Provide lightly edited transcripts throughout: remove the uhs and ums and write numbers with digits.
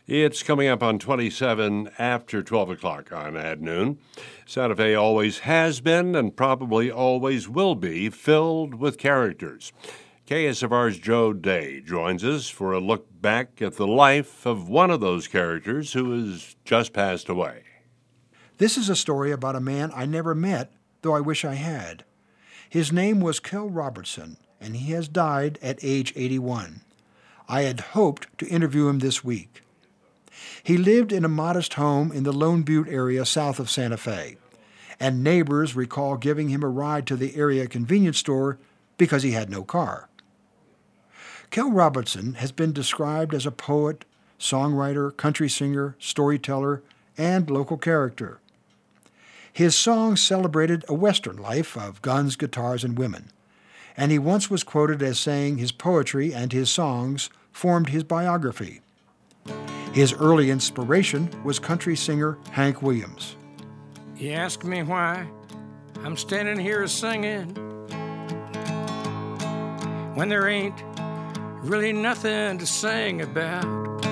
It's coming up on 27 after 12 o'clock on At Noon. Santa Fe always has been and probably always will be filled with characters. KSFR's Joe Day joins us for a look back at the life of one of those characters who has just passed away. This is a story about a man I never met, though I wish I had. His name was Kel Robertson, and he has died at age 81. I had hoped to interview him this week. He lived in a modest home in the Lone Butte area south of Santa Fe, and neighbors recall giving him a ride to the area convenience store because he had no car. Kel Robertson has been described as a poet, songwriter, country singer, storyteller, and local character. His songs celebrated a Western life of guns, guitars, and women, and he once was quoted as saying his poetry and his songs formed his biography. His early inspiration was country singer Hank Williams. You ask me why I'm standing here singing when there ain't really nothing to sing about.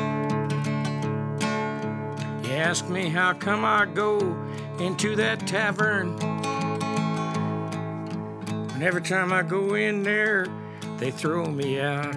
You ask me how come I go into that tavern, and every time I go in there, they throw me out.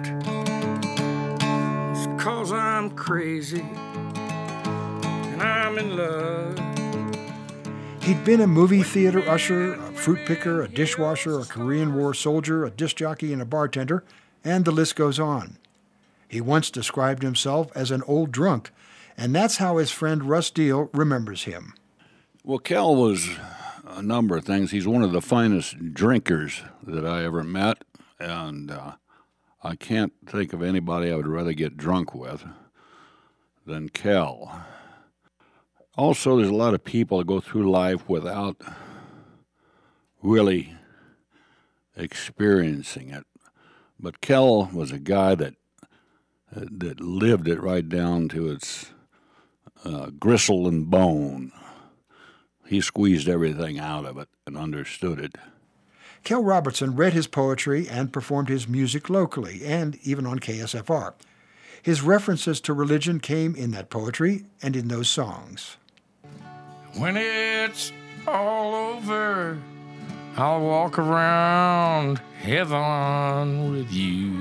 It's 'cause I'm crazy and I'm in love. He'd been a movie theater usher, a fruit picker, a dishwasher, a Korean War soldier, a disc jockey, and a bartender, and the list goes on. He once described himself as an old drunk, and that's how his friend Russ Deal remembers him. Well, Kel was a number of things. He's one of the finest drinkers that I ever met, and I can't think of anybody I would rather get drunk with than Kel. Also, there's a lot of people that go through life without really experiencing it. But Kel was a guy that lived it right down to its gristle and bone. He squeezed everything out of it and understood it. Kel Robertson read his poetry and performed his music locally and even on KSFR. His references to religion came in that poetry and in those songs. When it's all over, I'll walk around heaven with you.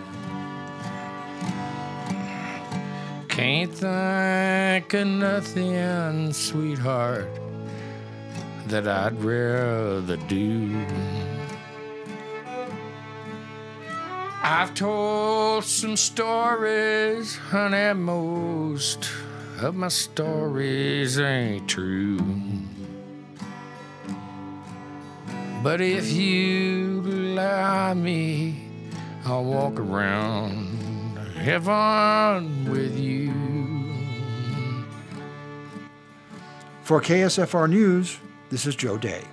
Can't think of nothing, sweetheart, that I'd rather do. I've told some stories, honey, most of my stories ain't true. But if you allow me, I'll walk around heaven with you. For KSFR News, this is Joe Day.